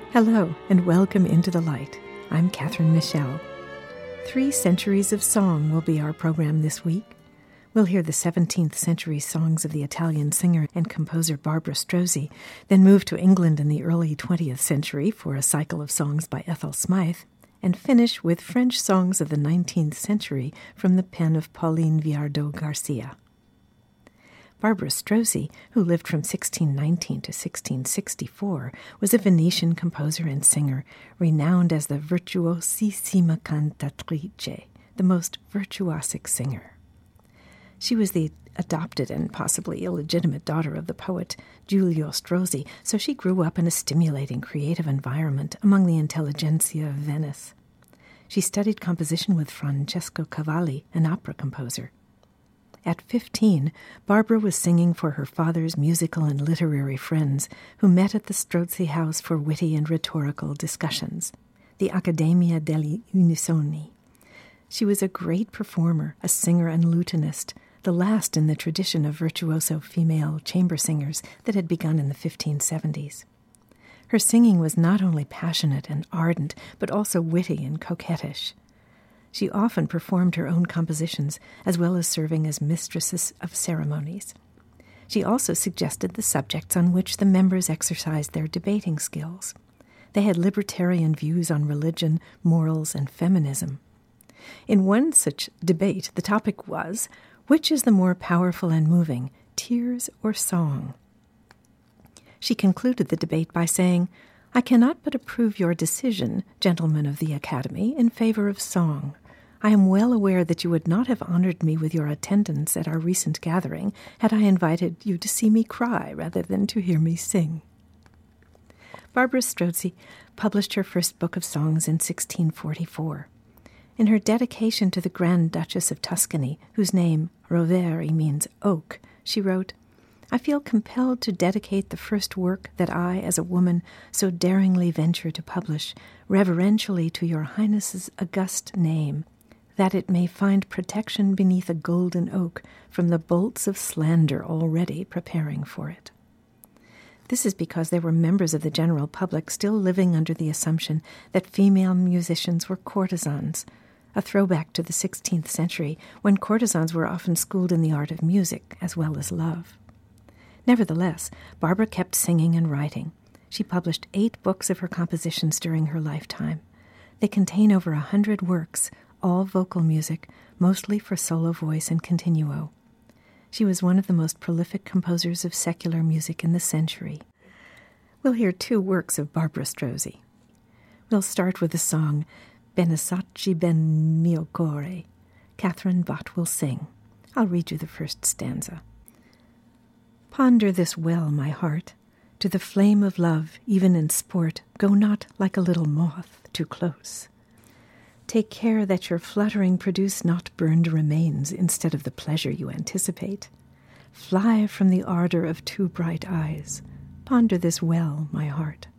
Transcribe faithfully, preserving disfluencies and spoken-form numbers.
Hello, and welcome into the light. I'm Catherine Michelle. Three centuries of song will be our program this week. We'll hear the seventeenth century songs of the Italian singer and composer Barbara Strozzi, then move to England in the early twentieth century for a cycle of songs by Ethel Smythe, and finish with French songs of the nineteenth century from the pen of Pauline Viardot Garcia. Barbara Strozzi, who lived from sixteen nineteen to sixteen sixty-four, was a Venetian composer and singer, renowned as the virtuosissima cantatrice, the most virtuosic singer. She was the adopted and possibly illegitimate daughter of the poet Giulio Strozzi, so she grew up in a stimulating creative environment among the intelligentsia of Venice. She studied composition with Francesco Cavalli, an opera composer. At fifteen, Barbara was singing for her father's musical and literary friends, who met at the Strozzi house for witty and rhetorical discussions, the Accademia degli Unisoni. She was a great performer, a singer and lutenist, the last in the tradition of virtuoso female chamber singers that had begun in the fifteen seventies. Her singing was not only passionate and ardent, but also witty and coquettish. She often performed her own compositions, as well as serving as mistresses of ceremonies. She also suggested the subjects on which the members exercised their debating skills. They had libertarian views on religion, morals, and feminism. In one such debate, the topic was, which is the more powerful and moving, tears or song? She concluded the debate by saying, "I cannot but approve your decision, gentlemen of the Academy, in favor of song. I am well aware that you would not have honored me with your attendance at our recent gathering had I invited you to see me cry rather than to hear me sing." Barbara Strozzi published her first book of songs in sixteen forty-four. In her dedication to the Grand Duchess of Tuscany, whose name, Rovere, means oak, she wrote, "I feel compelled to dedicate the first work that I, as a woman, so daringly venture to publish, reverentially to your Highness's august name, that it may find protection beneath a golden oak from the bolts of slander already preparing for it." This is because there were members of the general public still living under the assumption that female musicians were courtesans, a throwback to the sixteenth century, when courtesans were often schooled in the art of music as well as love. Nevertheless, Barbara kept singing and writing. She published eight books of her compositions during her lifetime. They contain over a hundred works, all vocal music, mostly for solo voice and continuo. She was one of the most prolific composers of secular music in the century. We'll hear two works of Barbara Strozzi. We'll start with the song Benissacci ben mio core. Catherine Bott will sing. I'll read you the first stanza. Ponder this well, my heart. To the flame of love, even in sport, go not like a little moth too close. Take care that your fluttering produce not burned remains instead of the pleasure you anticipate. Fly from the ardor of too bright eyes. Ponder this well, my heart.